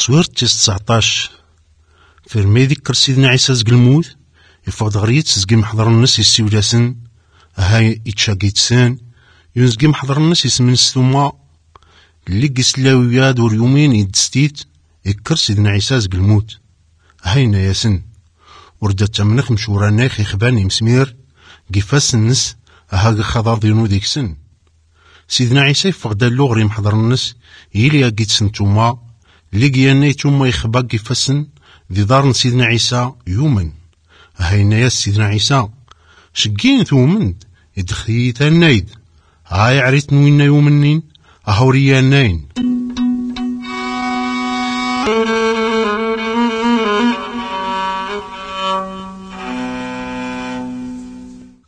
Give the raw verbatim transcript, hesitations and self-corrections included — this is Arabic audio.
تصوير تيس تسعطاش فيرمي يذكر سيدنا عيسى زق الموت يفقد غريت زقي محضر الناس يسيولاسن هاي يتشاقيتسان ينزقي محضر الناس يسمن السثوما اللي قسلاويا دور يومين يدستيت يكر سيدنا عيسى زق الموت هاينا ياسن وردت تمنخ مشوراناخ يخباني مسمير قفاس النس هاق خضار دينو ديكسن سيدنا عيسى يفقد اللغري محضر الناس يلي قيت سنتوما اللي قياني توما يخبا قفاسن ذي دار سيدنا عيسى يومن هاينا يا سيدنا عيسى شقين ثومن يدخلي تنايد هاي عريت نوين يومنين أهوريا ناين